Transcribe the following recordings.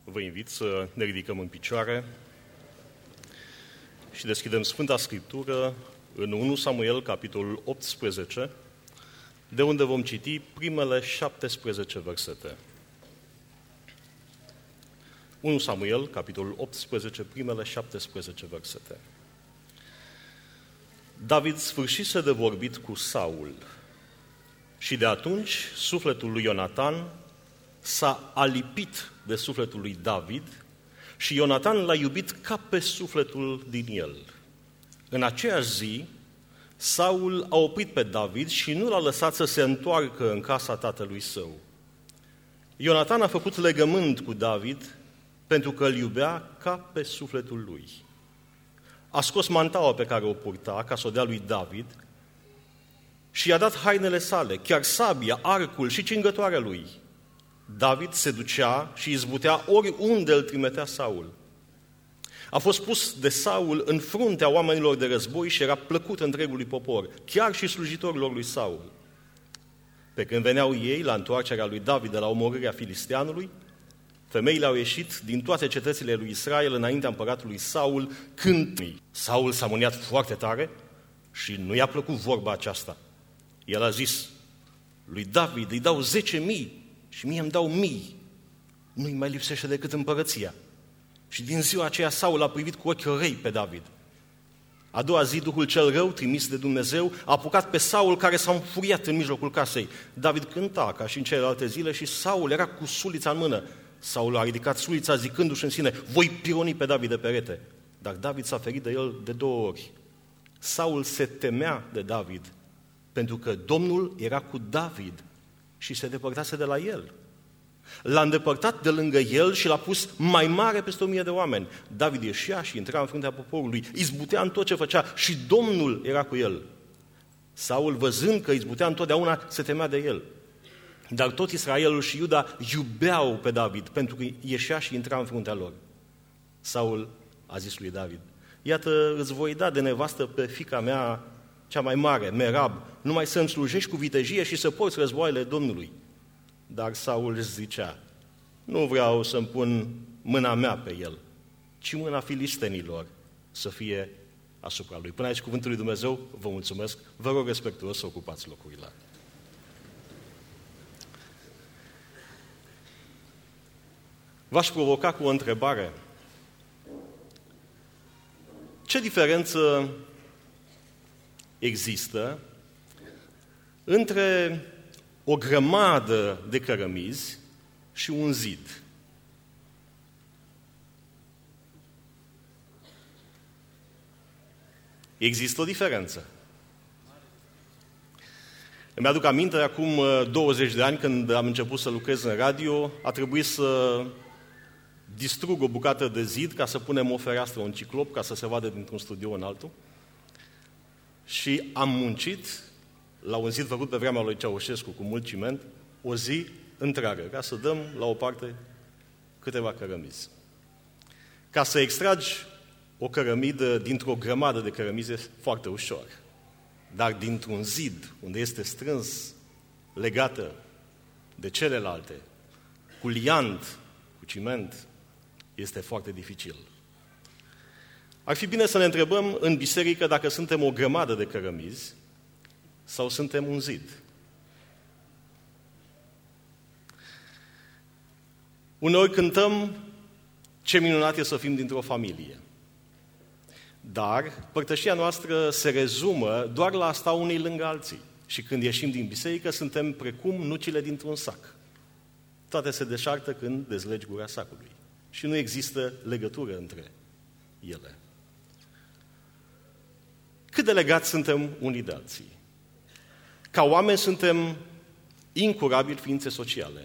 Vă invit să ne ridicăm în picioare și deschidem Sfânta Scriptură în 1 Samuel, capitolul 18, de unde vom citi primele 17 versete. 1 Samuel, capitolul 18, primele 17 versete. David sfârșise de vorbit cu Saul și de atunci sufletul lui Ionatan s-a alipit de sufletul lui David și Ionatan l-a iubit ca pe sufletul din el. În aceeași zi, Saul a oprit pe David și nu l-a lăsat să se întoarcă în casa tatălui său. Ionatan a făcut legământ cu David pentru că îl iubea ca pe sufletul lui. A scos mantaua pe care o purta ca să o dea lui David și i-a dat hainele sale, chiar sabia, arcul și cingătoarea lui. David se ducea și izbutea oriunde îl trimitea Saul. A fost pus de Saul în fruntea oamenilor de război și era plăcut întregului popor, chiar și slujitorilor lui Saul. Pe când veneau ei la întoarcerea lui David de la omorârea filisteanului, femeile au ieșit din toate cetățile lui Israel înaintea împăratului Saul cântând. Saul s-a mâniat foarte tare și nu i-a plăcut vorba aceasta. El a zis, lui David îi dau 10.000 și mie îmi dau 1.000. Nu-i mai lipsește decât împărăția. Și din ziua aceea Saul a privit cu ochi răi pe David. A doua zi, Duhul cel rău, trimis de Dumnezeu, a apucat pe Saul, care s-a înfuriat în mijlocul casei. David cânta ca și în celelalte zile și Saul era cu sulița în mână. Saul a ridicat sulița zicându-și în sine, voi pironi pe David de perete. Dar David s-a ferit de el de 2 ori. Saul se temea de David, pentru că Domnul era cu David și se depărtase de la el. L-a îndepărtat de lângă el și l-a pus mai mare peste 1.000 de oameni. David ieșea și intra în fruntea poporului, izbutea în tot ce făcea și Domnul era cu el. Saul, văzând că izbutea întotdeauna, se temea de el. Dar tot Israelul și Iuda iubeau pe David, pentru că ieșea și intra în fruntea lor. Saul a zis lui David, iată, îți voi da de nevastă pe fiica mea cea mai mare, Merab, numai să-mi slujești cu vitejie și să porți războaiele Domnului. Dar Saul își zicea, nu vreau să-mi pun mâna mea pe el, ci mâna filistenilor să fie asupra lui. Până aici cuvântul lui Dumnezeu, vă mulțumesc, vă rog respectuos să ocupați locurile. V-aș provoca cu o întrebare. Ce diferență există între o grămadă de cărămizi și un zid? Există o diferență. Îmi aduc aminte, acum 20 de ani, când am început să lucrez în radio, a trebuit să distrug o bucată de zid ca să punem o fereastră, un ciclop, ca să se vadă dintr-un studio în altul. Și am muncit la un zid făcut pe vremea lui Ceaușescu cu mult ciment, o zi întreagă, ca să dăm la o parte câteva cărămizi. Ca să extragi o cărămidă dintr-o grămadă de cărămizi foarte ușor. Dar dintr-un zid, unde este strâns, legată de celelalte, cu liant, cu ciment, este foarte dificil. Ar fi bine să ne întrebăm în biserică dacă suntem o grămadă de cărămizi sau suntem un zid. Uneori cântăm ce minunat e să fim dintr-o familie. Dar părtășia noastră se rezumă doar la a sta unii lângă alții. Și când ieșim din biserică, suntem precum nucile dintr-un sac. Toate se deșartă când dezlegi gura sacului. Și nu există legătură între ele. Cât de legați suntem unii de alții? Ca oameni suntem incurabili ființe sociale.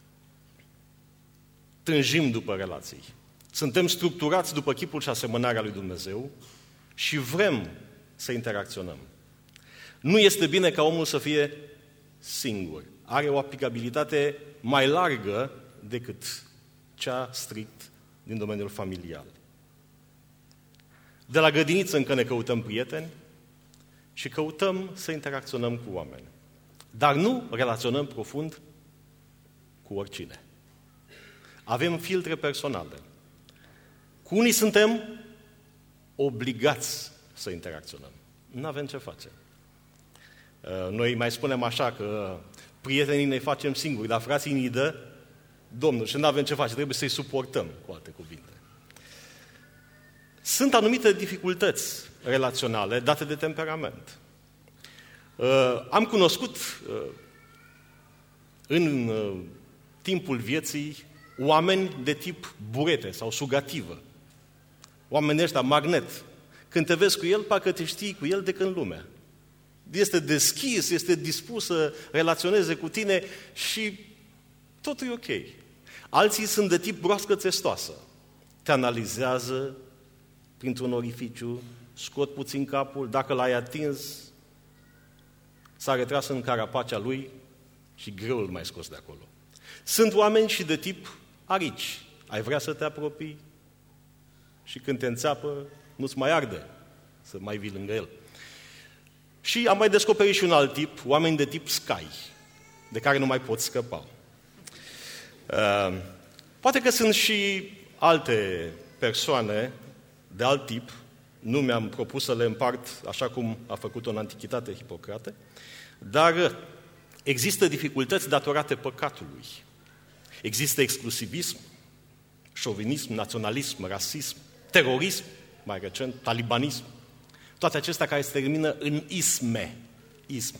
Tânjim după relații. Suntem structurați după chipul și asemănarea lui Dumnezeu și vrem să interacționăm. Nu este bine ca omul să fie singur. Are o aplicabilitate mai largă decât cea strict din domeniul familial. De la grădiniță încă ne căutăm prieteni și căutăm să interacționăm cu oameni. Dar nu relaționăm profund cu oricine. avem filtre personale. Cu unii suntem obligați să interacționăm. Nu avem ce face. Noi mai spunem așa că prietenii ne facem singuri, dar frații ni dă Domnul și nu avem ce face, trebuie să-i suportăm, cu alte cuvinte. Sunt anumite dificultăți relaționale date de temperament. Am cunoscut în timpul vieții oameni de tip burete sau sugativă. Oamenii ăștia magnet. Când te vezi cu el, parcă te știi cu el de când lumea. Este deschis, este dispus să relaționeze cu tine și totul e ok. Alții sunt de tip broască țestoasă. Te analizează printr-un orificiu, scot puțin capul, dacă l-ai atins, s-a retras în carapacea lui și greu îl mai scos de acolo. Sunt oameni și de tip arici. Ai vrea să te apropii și când te înțeapă, nu-ți mai arde să mai vii lângă el. Și am mai descoperit și un alt tip, oameni de tip Sky, de care nu mai pot scăpa. Poate că sunt și alte persoane de alt tip, nu mi-am propus să le împart așa cum a făcut-o în Antichitate Hipocrate, dar există dificultăți datorate păcatului. Există exclusivism, șovinism, naționalism, rasism, terorism, mai recent, talibanism. Toate acestea care se termină în isme. Ism.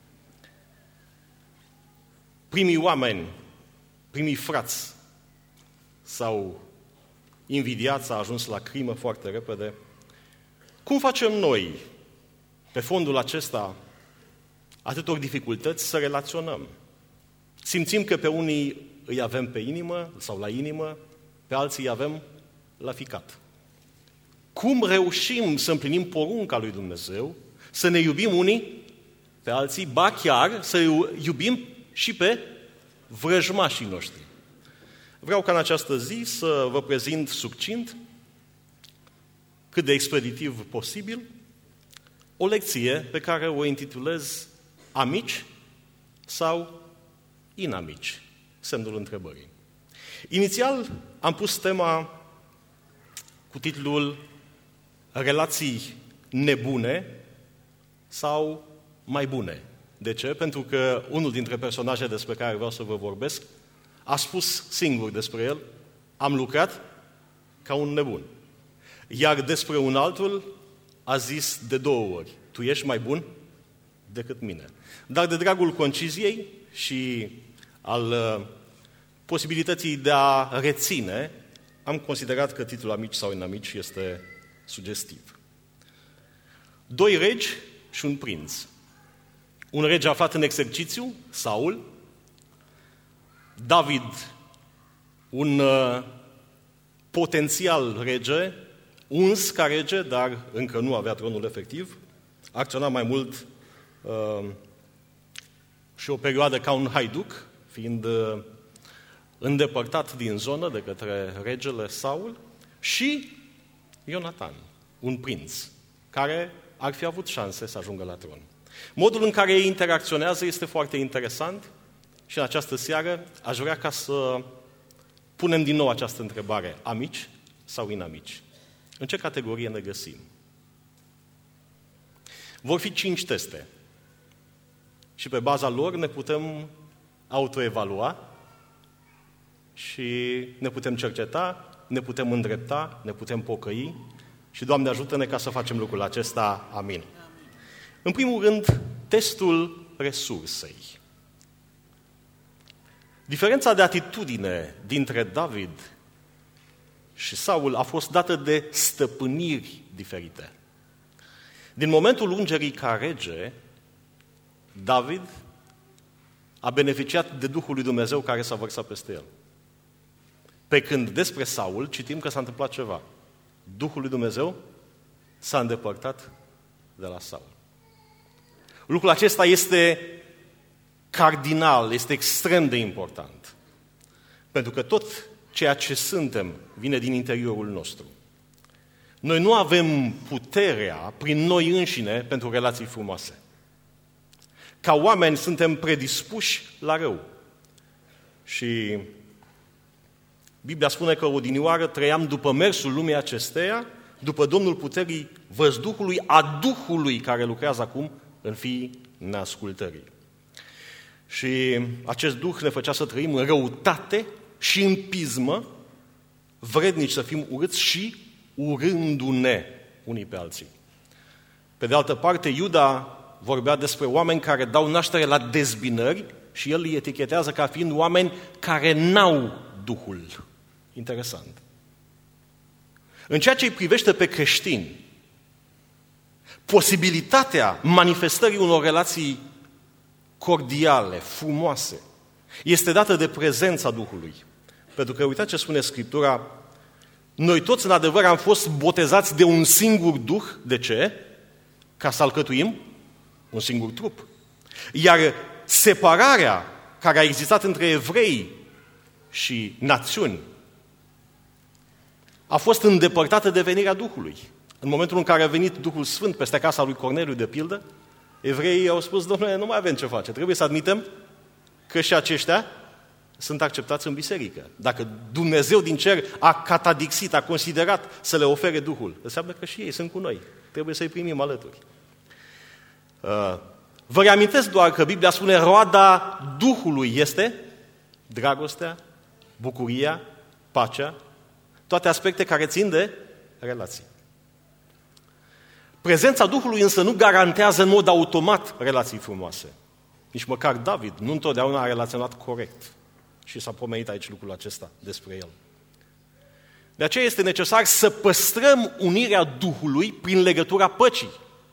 Primii oameni, primii frați s-au invidiat, s-a ajuns la crimă foarte repede. Cum facem noi, pe fondul acesta, atâtor dificultăți, să relaționăm? Simțim că pe unii îi avem pe inimă sau la inimă, pe alții îi avem la ficat. Cum reușim să împlinim porunca lui Dumnezeu, să ne iubim unii pe alții, ba chiar să iubim și pe vrăjmașii noștri? Vreau ca în această zi să vă prezint succint, cât de expeditiv posibil, o lecție pe care o intitulez Amici sau inamici? Semnul întrebării. Inițial am pus tema cu titlul Relații nebune sau mai bune. De ce? Pentru că unul dintre personaje despre care vreau să vă vorbesc a spus singur despre el: am lucrat ca un nebun. Iar despre un altul a zis de 2 ori: tu ești mai bun decât mine. Dar de dragul conciziei și al posibilității de a reține, am considerat că titlul Amici sau inamici este sugestiv. 2 regi și un prinț. Un rege aflat în exercițiu, Saul, David, un potențial rege, uns ca rege, dar încă nu avea tronul efectiv, acționa mai mult și o perioadă ca un haiduc, fiind îndepărtat din zonă de către regele Saul, și Ionatan, un prinț, care ar fi avut șanse să ajungă la tron. Modul în care ei interacționează este foarte interesant și în această seară aș vrea ca să punem din nou această întrebare: amici sau inamici? În ce categorie ne găsim? Vor fi 5 teste și pe baza lor ne putem autoevalua și ne putem cerceta, ne putem îndrepta, ne putem pocăi și, Doamne, ajută-ne ca să facem lucrul acesta. Amin. În primul rând, testul resursei. Diferența de atitudine dintre David și Saul a fost dată de stăpâniri diferite. Din momentul ungerii ca rege, David a beneficiat de Duhul lui Dumnezeu care s-a vărsat peste el. Pe când despre Saul citim că s-a întâmplat ceva. Duhul lui Dumnezeu s-a îndepărtat de la Saul. Lucrul acesta este cardinal, este extrem de important. Pentru că tot ceea ce suntem vine din interiorul nostru. Noi nu avem puterea prin noi înșine pentru relații frumoase. Ca oameni suntem predispuși la rău. Și Biblia spune că odinioară trăiam după mersul lumii acesteia, după Domnul puterii văzduhului, a Duhului care lucrează acum în fiii neascultării. Și acest Duh ne făcea să trăim în răutate și în pismă, vrednici să fim urâți și urându-ne unii pe alții. Pe de altă parte, Iuda vorbea despre oameni care dau naștere la dezbinări și el îi etichetează ca fiind oameni care n-au Duhul. Interesant. În ceea ce îi privește pe creștini, posibilitatea manifestării unor relații cordiale, frumoase, este dată de prezența Duhului. Pentru că uitați ce spune Scriptura, noi toți în adevăr am fost botezați de un singur Duh. De ce? Ca să alcătuim un singur trup. Iar separarea care a existat între evrei și națiuni a fost îndepărtată de venirea Duhului. În momentul în care a venit Duhul Sfânt peste casa lui Corneliu, de pildă, evreii au spus, Domnule, nu mai avem ce face, trebuie să admitem că și aceștia sunt acceptați în biserică. Dacă Dumnezeu din cer a catadixit, a considerat să le ofere Duhul, înseamnă că și ei sunt cu noi. Trebuie să-i primim alături. Vă reamintesc doar că Biblia spune roada Duhului este dragostea, bucuria, pacea, toate aspecte care țin de relații. Prezența Duhului însă nu garantează în mod automat relații frumoase. Nici măcar David nu întotdeauna a relaționat corect. Și s-a pomenit aici lucrul acesta despre el. De aceea este necesar să păstrăm unirea Duhului prin legătura păcii.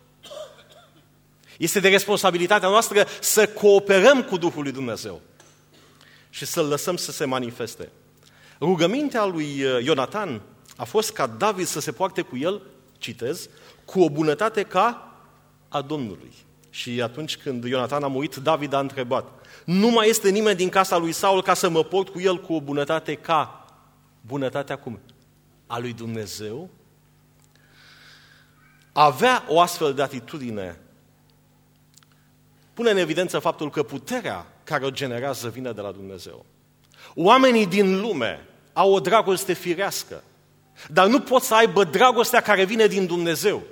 Este de responsabilitatea noastră să cooperăm cu Duhul lui Dumnezeu și să-L lăsăm să se manifeste. Rugămintea lui Ionatan a fost ca David să se poarte cu el, citez, cu o bunătate ca a Domnului. Și atunci când Ionatan a murit, David a întrebat, nu mai este nimeni din casa lui Saul ca să mă port cu el cu o bunătate ca bunătatea cum? A lui Dumnezeu? Avea o astfel de atitudine pune în evidență faptul că puterea care o generează vine de la Dumnezeu. Oamenii din lume au o dragoste firească, dar nu pot să aibă dragostea care vine din Dumnezeu.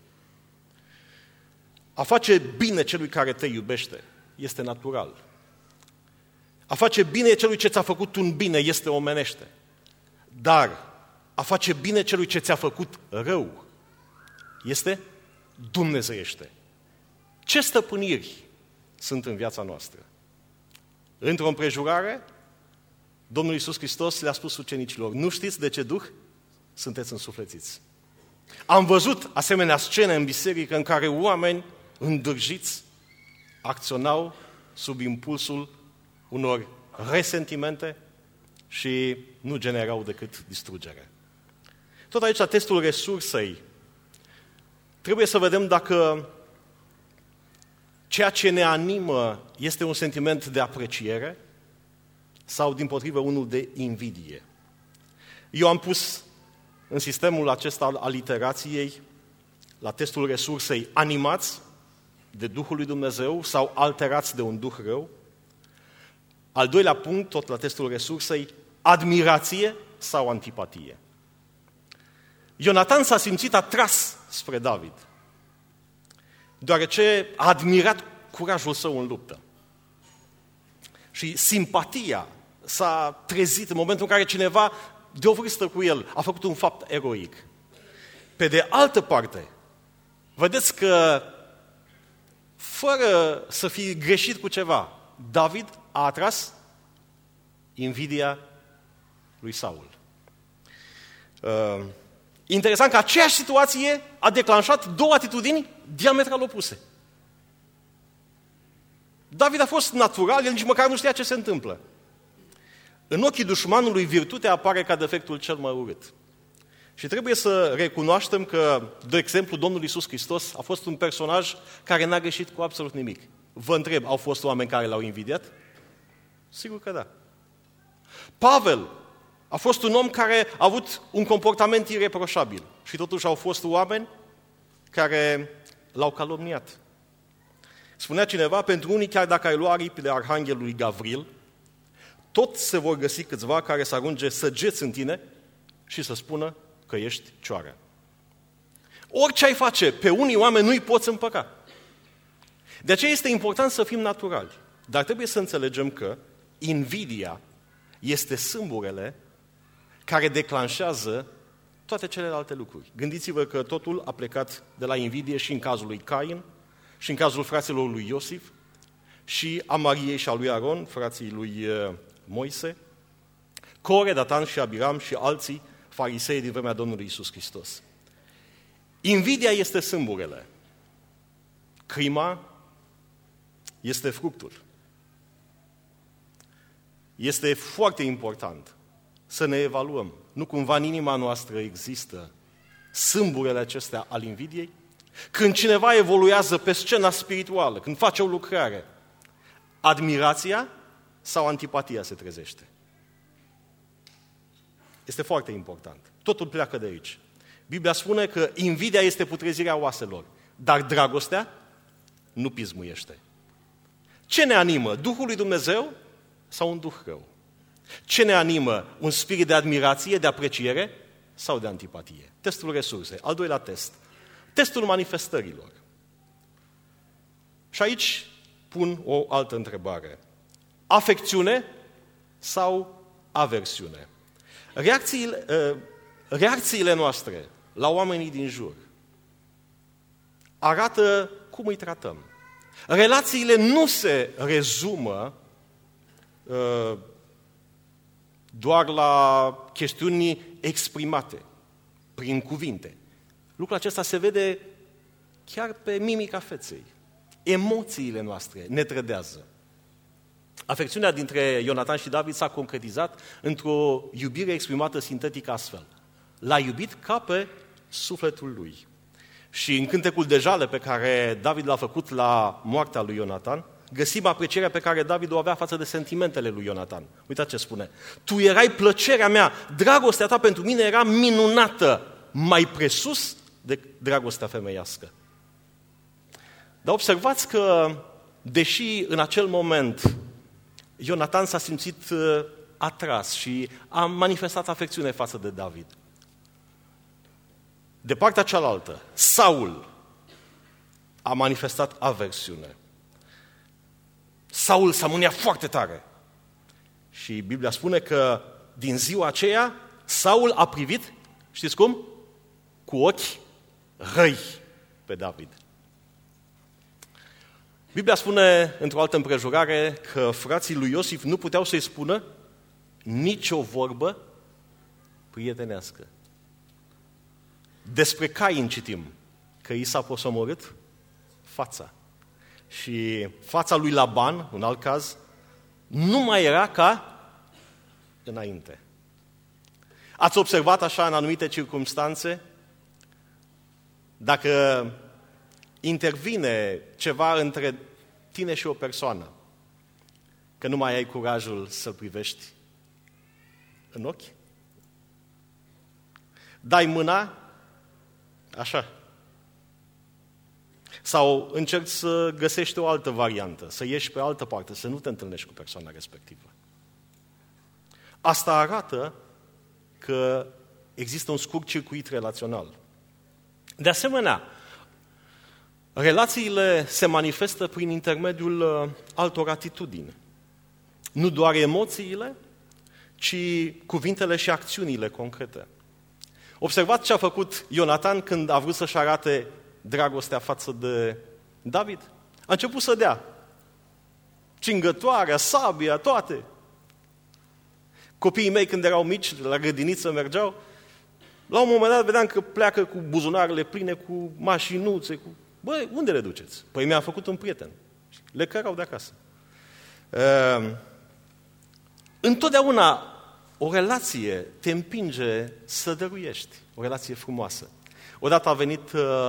A face bine celui care te iubește este natural. A face bine celui ce ți-a făcut un bine este omenește. Dar a face bine celui ce ți-a făcut rău este dumnezeiește. Ce stăpâniri sunt în viața noastră? Într-o împrejurare, Domnul Iisus Hristos le-a spus ucenicilor, nu știți de ce duh sunteți însuflețiți. Am văzut asemenea scene în biserică în care oameni îndârjiți acționau sub impulsul unor resentimente și nu generau decât distrugere. Tot aici, la testul resursei, trebuie să vedem dacă ceea ce ne animă este un sentiment de apreciere sau, dimpotrivă, unul de invidie. Eu am pus în sistemul acesta al aliterației, la testul resursei, animați de Duhul lui Dumnezeu sau alterați de un duh rău. Al doilea punct, tot la testul resursei, admirație sau antipatie. Ionatan s-a simțit atras spre David, deoarece a admirat curajul său în luptă. Și simpatia s-a trezit în momentul în care cineva de o vârstă cu el a făcut un fapt eroic. Pe de altă parte, vedeți că fără să fi greșit cu ceva, David a atras invidia lui Saul. Interesant că aceeași situație a declanșat două atitudini diametral opuse. David a fost natural, el nici măcar nu știa ce se întâmplă. În ochii dușmanului, virtutea apare ca defectul cel mai urât. Și trebuie să recunoaștem că, de exemplu, Domnul Iisus Hristos a fost un personaj care n-a greșit cu absolut nimic. Vă întreb, au fost oameni care l-au invidiat? Sigur că da. Pavel a fost un om care a avut un comportament ireproșabil și totuși au fost oameni care l-au calomniat. Spunea cineva, pentru unii, chiar dacă ai lua aripile arhanghelului Gavril, tot se vor găsi câțiva care să arunce săgeți în tine și să spună că ești cioară. Orice ai face, pe unii oameni nu-i poți împăca. De aceea este important să fim naturali. Dar trebuie să înțelegem că invidia este sâmburele care declanșează toate celelalte lucruri. Gândiți-vă că totul a plecat de la invidie și în cazul lui Cain, și în cazul fraților lui Iosif, și a Mariei și a lui Aron, frații lui Moise, Core, Datan și Abiram și alții farisei din vremea Domnului Iisus Hristos. Invidia este sâmburele. Crima este fructul. Este foarte important să ne evaluăm. Nu cumva în inima noastră există sâmburele acestea al invidiei? Când cineva evoluează pe scena spirituală, când face o lucrare, admirația sau antipatia se trezește? Este foarte important. Totul pleacă de aici. Biblia spune că invidia este putrezirea oaselor, dar dragostea nu pismuiește. Ce ne animă? Duhul lui Dumnezeu sau un duh rău? Ce ne animă? Un spirit de admirație, de apreciere sau de antipatie? Testul resurse. Al doilea test. Testul manifestărilor. Și aici pun o altă întrebare. Afecțiune sau aversiune? Reacțiile noastre la oamenii din jur arată cum îi tratăm. Relațiile nu se rezumă doar la chestiuni exprimate prin cuvinte. Lucrul acesta se vede chiar pe mimica feței. Emoțiile noastre ne trădează. Afecțiunea dintre Ionatan și David s-a concretizat într-o iubire exprimată sintetic astfel. L-a iubit ca pe sufletul lui. Și în cântecul de jale pe care David l-a făcut la moartea lui Ionatan, găsim aprecierea pe care David o avea față de sentimentele lui Ionatan. Uitați ce spune. Tu erai plăcerea mea, dragostea ta pentru mine era minunată, mai presus de dragostea femeiască. Dar observați că, deși în acel moment Ionatan s-a simțit atras și a manifestat afecțiune față de David, de partea cealaltă, Saul a manifestat aversiune. Saul s-a mâniat foarte tare. Și Biblia spune că din ziua aceea Saul a privit, știți cum? Cu ochi răi pe David. Biblia spune într-o altă împrejurare că frații lui Iosif nu puteau să-i spună nicio vorbă prietenească. Despre Cain citim că i s-a posomorât fața. Și fața lui Laban, un alt caz, nu mai era ca înainte. Ați observat așa în anumite circumstanțe? Dacă intervine ceva între tine și o persoană, că nu mai ai curajul să-l privești în ochi? Dai mâna așa. Sau încerci să găsești o altă variantă, să ieși pe altă parte, să nu te întâlnești cu persoana respectivă. Asta arată că există un scurt circuit relațional. De asemenea, relațiile se manifestă prin intermediul altor atitudini. Nu doar emoțiile, ci cuvintele și acțiunile concrete. Observați ce a făcut Ionatan când a vrut să-și arate dragostea față de David. A început să dea cingătoarea, sabia, toate. Copiii mei, când erau mici, la grădiniță mergeau, la un moment dat vedeam că pleacă cu buzunarele pline, cu mașinuțe, cu... Băi, unde le duceți? Păi mi-am făcut un prieten. Le cărau de acasă. Întotdeauna o relație te împinge să dăruiești. O relație frumoasă. Odată a venit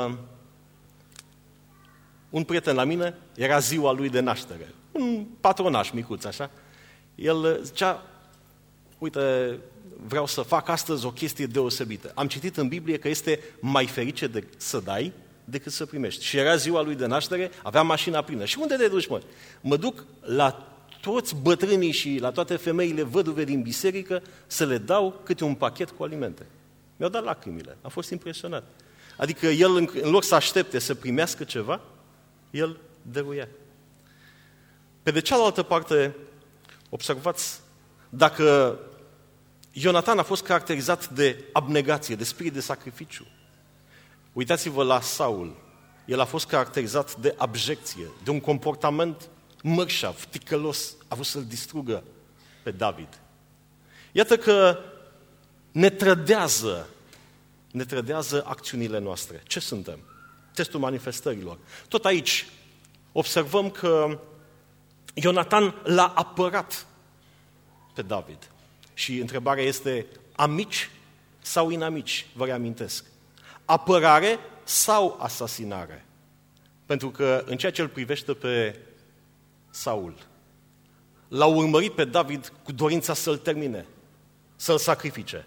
un prieten la mine, era ziua lui de naștere. Un patronaș micuț, așa. El zicea, uite, vreau să fac astăzi o chestie deosebită. Am citit în Biblie că este mai ferice să dai decât să primești. Și era ziua lui de naștere, avea mașina plină. Și unde te duci, mă? Mă duc la toți bătrânii și la toate femeile văduve din biserică să le dau câte un pachet cu alimente. Mi-au dat lacrimile, am fost impresionat. Adică el, în loc să aștepte să primească ceva, el dăruia. Pe de cealaltă parte, observați, dacă Ionatan a fost caracterizat de abnegație, de spirit de sacrificiu, uitați-vă la Saul. El a fost caracterizat de abjecție, de un comportament mărșav, ticălos, a vrut să-l distrugă pe David. Iată că ne trădează acțiunile noastre. Ce suntem? Testul manifestărilor. Tot aici observăm că Ionatan l-a apărat pe David. Și întrebarea este, amici sau inamici? Vă reamintesc. Apărare sau asasinare? Pentru că în ceea ce îl privește pe Saul, l-a urmărit pe David cu dorința să-l termine, să-l sacrifice.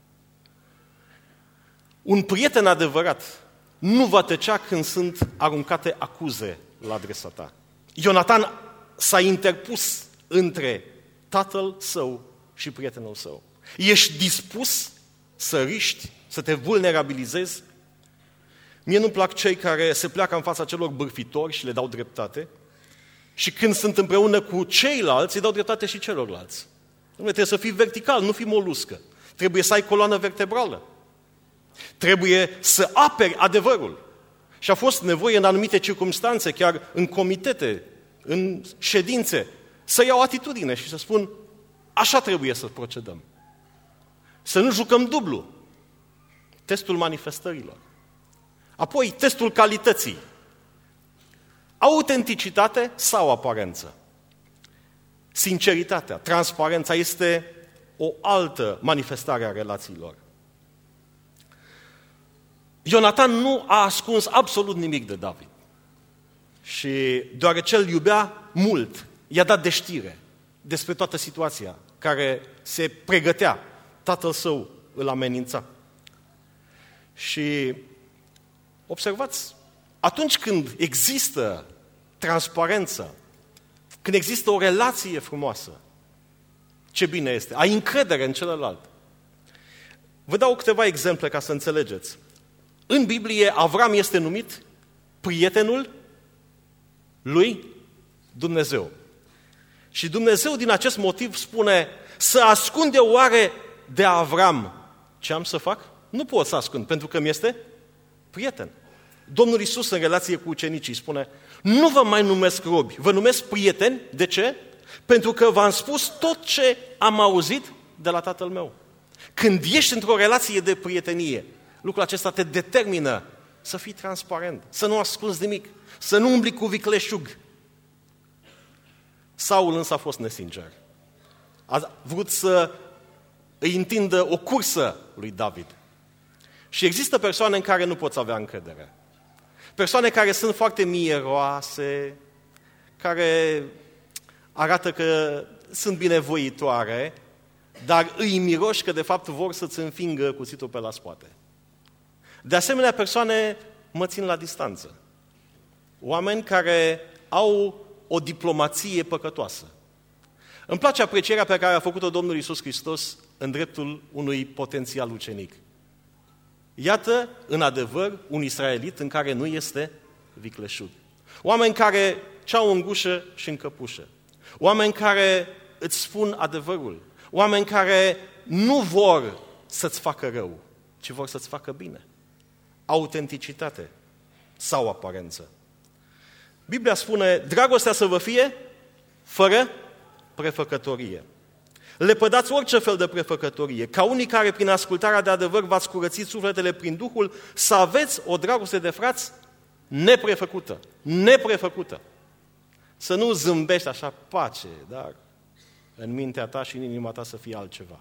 Un prieten adevărat nu va tăcea când sunt aruncate acuze la adresa ta. Ionatan s-a interpus între tatăl său și prietenul său. Ești dispus să riști, să te vulnerabilizezi? Mie nu-mi plac cei care se pleacă în fața celor bârfitori și le dau dreptate și când sunt împreună cu ceilalți, îi dau dreptate și celorlalți. Trebuie să fii vertical, nu fii moluscă. Trebuie să ai coloană vertebrală. Trebuie să aperi adevărul. Și a fost nevoie în anumite circumstanțe, chiar în comitete, în ședințe, să iau atitudine și să spun, așa trebuie să procedăm. Să nu jucăm dublu. Testul manifestărilor. Apoi, testul calității. Autenticitate sau aparență? Sinceritatea, transparența este o altă manifestare a relațiilor. Ionatan nu a ascuns absolut nimic de David. Și deoarece îl iubea mult, i-a dat de știre despre toată situația care se pregătea. Tatăl său îl amenința. Și observați, atunci când există transparență, când există o relație frumoasă, ce bine este, ai încredere în celălalt. Vă dau câteva exemple ca să înțelegeți. În Biblie, Avram este numit prietenul lui Dumnezeu. Și Dumnezeu din acest motiv spune, să ascund eu oare de Avram ce am să fac? Nu pot să ascund, pentru că mi este prieten. Domnul Iisus în relație cu ucenicii spune, nu vă mai numesc robi, vă numesc prieteni. De ce? Pentru că v-am spus tot ce am auzit de la Tatăl meu. Când ești într-o relație de prietenie, lucrul acesta te determină să fii transparent, să nu ascunzi nimic, să nu umbli cu vicleșug. Saul însă a fost nesincer. A vrut să îi întindă o cursă lui David. Și există persoane în care nu poți avea încredere. Persoane care sunt foarte mieroase, care arată că sunt binevoitoare, dar îi miroși că de fapt vor să-ți înfingă cuțitul pe la spate. De asemenea, persoane mă țin la distanță. Oameni care au o diplomație păcătoasă. Îmi place aprecierea pe care a făcut-o Domnul Iisus Hristos în dreptul unui potențial ucenic. Iată, în adevăr, un israelit în care nu este vicleșug. Oameni care ce-au în gușă și în căpușă. Oameni care îți spun adevărul. Oameni care nu vor să-ți facă rău, ci vor să-ți facă bine. Autenticitate sau aparență. Biblia spune, dragostea să vă fie fără prefăcătorie. Lepădați orice fel de prefăcătorie, ca unii care prin ascultarea de adevăr v-ați curățit sufletele prin Duhul, să aveți o dragoste de frați neprefăcută. Neprefăcută. Să nu zâmbești așa pace, dar în mintea ta și în inima ta să fie altceva.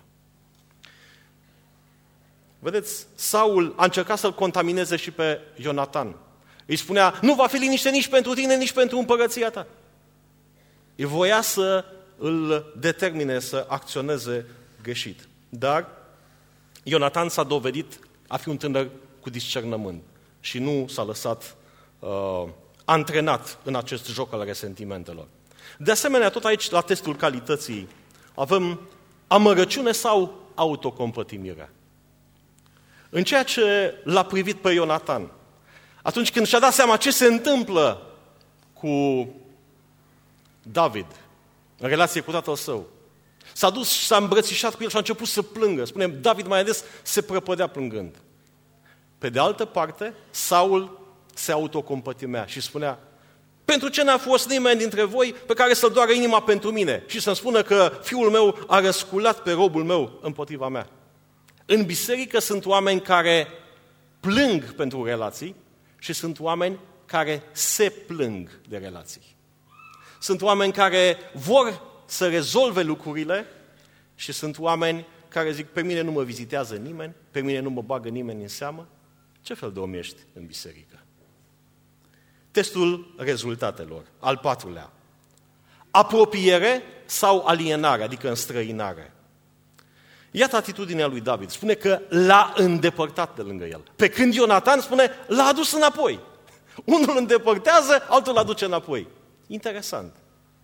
Vedeți, Saul a încercat să-l contamineze și pe Ionatan. Îi spunea, nu va fi liniște nici pentru tine, nici pentru împărăția ta. Îi voia să îl determine să acționeze greșit. Dar Ionatan s-a dovedit a fi un tânăr cu discernământ și nu s-a lăsat antrenat în acest joc al resentimentelor. De asemenea, tot aici, la testul calității, avem amărăciune sau autocompătimire. În ceea ce l-a privit pe Ionatan, atunci când și-a dat seama ce se întâmplă cu David în relație cu tatăl său, s-a dus și s-a îmbrățișat cu el și a început să plângă. Spunem, David mai ades se prăpădea plângând. Pe de altă parte, Saul se autocompătimea și spunea, pentru ce n-a fost nimeni dintre voi pe care să-l doară inima pentru mine și să-mi spună că fiul meu a răsculat pe robul meu împotriva mea. În biserică sunt oameni care plâng pentru relații și sunt oameni care se plâng de relații. Sunt oameni care vor să rezolve lucrurile și sunt oameni care zic, pe mine nu mă vizitează nimeni, pe mine nu mă bagă nimeni în seamă. Ce fel de om ești în biserică? Testul rezultatelor, al patrulea. Apropiere sau alienare, adică înstrăinare. Iată atitudinea lui David. Spune că l-a îndepărtat de lângă el. Pe când Ionatan spune, l-a adus înapoi. Unul îl îndepărtează, altul îl aduce înapoi. Interesant.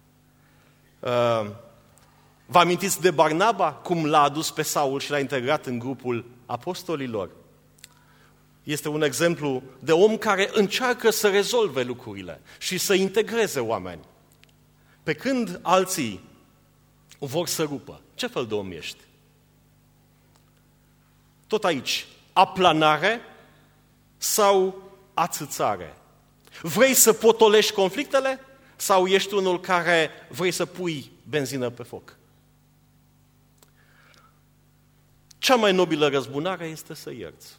Vă amintiți de Barnaba? Cum l-a adus pe Saul și l-a integrat în grupul apostolilor? Este un exemplu de om care încearcă să rezolve lucrurile și să integreze oameni. Pe când alții vor să rupă. Ce fel de om ești? Tot aici, aplanare sau ațățare? Vrei să potolești conflictele sau ești unul care vrei să pui benzină pe foc? Cea mai nobilă răzbunare este să ierți.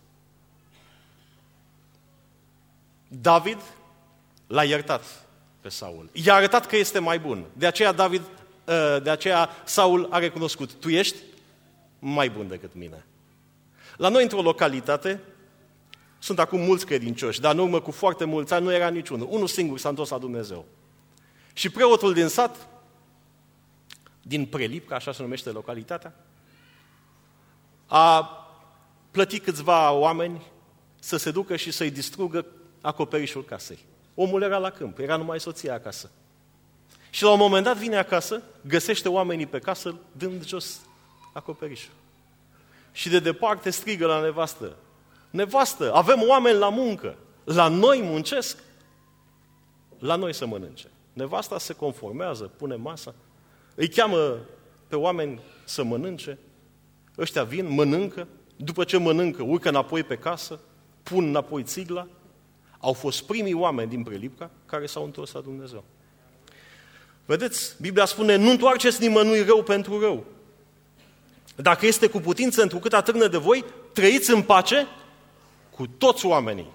David l-a iertat pe Saul. I-a arătat că este mai bun. De aceea Saul a recunoscut, tu ești mai bun decât mine. La noi, într-o localitate, sunt acum mulți credincioși, dar în urmă cu foarte mulți ani nu era niciunul. Unul singur s-a întors la Dumnezeu. Și preotul din sat, din Prelipca, așa se numește localitatea, a plătit câțiva oameni să se ducă și să-i distrugă acoperișul casei. Omul era la câmp, era numai soția acasă. Și la un moment dat vine acasă, găsește oamenii pe casă, dând jos acoperișul. Și de departe strigă la nevastă, nevastă, avem oameni la muncă, la noi muncesc, la noi să mănânce. Nevasta se conformează, pune masa, îi cheamă pe oameni să mănânce, ăștia vin, mănâncă, după ce mănâncă, urcă înapoi pe casă, pun înapoi țigla. Au fost primii oameni din Prelipca care s-au întors la Dumnezeu. Vedeți, Biblia spune, nu întoarceți nimănui rău pentru rău. Dacă este cu putință, întrucât atârnă de voi, trăiți în pace cu toți oamenii.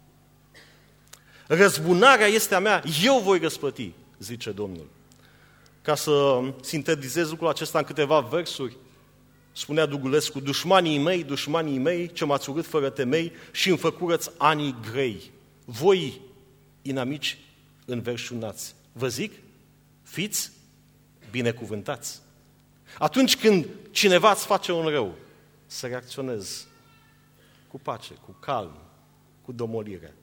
Răzbunarea este a mea, eu voi răsplăti, zice Domnul. Ca să sintetizez lucrul acesta în câteva versuri, spunea Dugulescu, dușmanii mei, ce m-ați urât fără temei și îmi făcurăți anii grei. Voi, inamici, înverșunați. Vă zic, fiți binecuvântați. Atunci când cineva îți face un rău, să reacționezi cu pace, cu calm, cu domolire.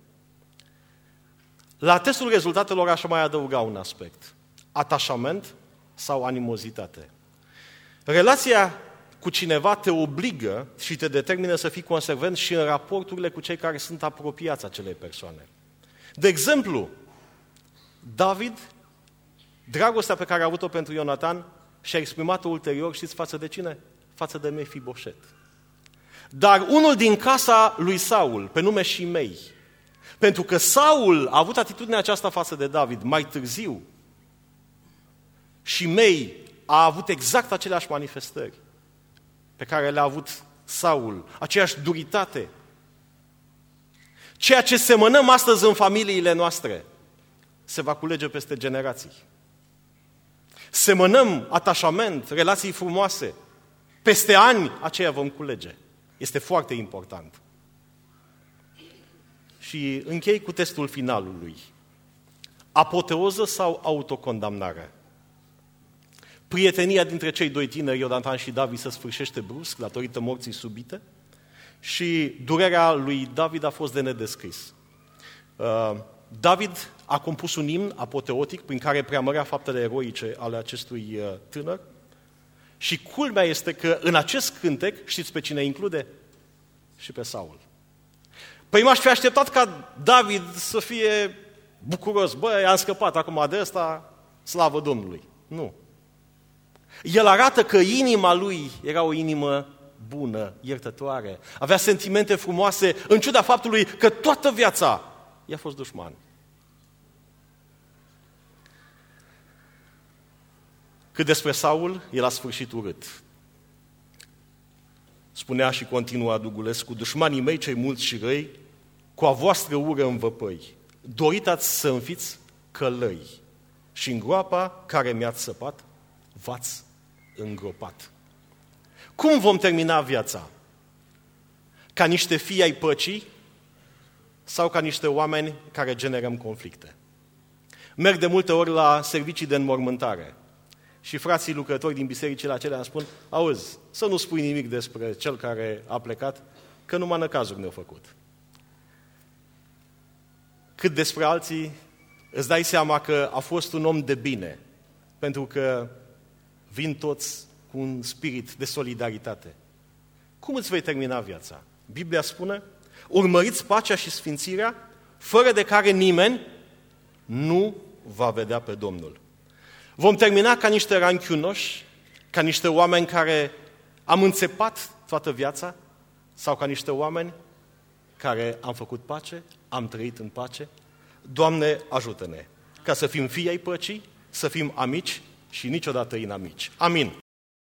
La testul rezultatelor aș mai adăuga un aspect. Atașament sau animozitate. Relația cu cineva te obligă și te determină să fii consecvent și în raporturile cu cei care sunt apropiați acelei persoane. De exemplu, David, dragostea pe care a avut-o pentru Ionatan, și-a exprimat-o ulterior, știți, față de cine? Față de Mefiboset. Dar unul din casa lui Saul, pe nume Shimei, pentru că Saul a avut atitudinea aceasta față de David mai târziu, Shimei a avut exact aceleași manifestări pe care le-a avut Saul, aceeași duritate. Ceea ce semănăm astăzi în familiile noastre se va culege peste generații. Semănăm atașament, relații frumoase. Peste ani aceea vom culege. Este foarte important. Și închei cu testul finalului. Apoteoză sau autocondamnare? Prietenia dintre cei doi tineri, Ionatan și David, se sfârșește brusc, datorită morții subite, și durerea lui David a fost de nedescris. David a compus un imn apoteotic prin care preamărea faptele eroice ale acestui tânăr și culmea este că în acest cântec, știți pe cine include? Și pe Saul. Păi m-aș fi așteptat ca David să fie bucuros. Băi, am scăpat acum de ăsta, slavă Domnului. Nu. El arată că inima lui era o inimă bună, iertătoare. Avea sentimente frumoase, în ciuda faptului că toată viața i-a fost dușman. Cât despre Saul, el a sfârșit urât. Spunea și continua Dugulescu, dușmanii mei cei mulți și răi, cu a voastră ură în văpăi, doritați să înfiți călăi și în groapa care mi-ați săpat, v-ați îngropat. Cum vom termina viața? Ca niște fii ai păcii sau ca niște oameni care generăm conflicte? Merg de multe ori la servicii de înmormântare și frații lucrători din bisericile acelea îmi spun, auzi, să nu spui nimic despre cel care a plecat, că numai năcazuri ne-au făcut. Cât despre alții, îți dai seama că a fost un om de bine, pentru că vin toți cu un spirit de solidaritate. Cum îți vei termina viața? Biblia spune, urmăriți pacea și sfințirea, fără de care nimeni nu va vedea pe Domnul. Vom termina ca niște ranchiunoși, ca niște oameni care am înțepat toată viața, sau ca niște oameni care am făcut pace, am trăit în pace? Doamne, ajută-ne ca să fim fii ai păcii, să fim amici și niciodată inamici. Amin.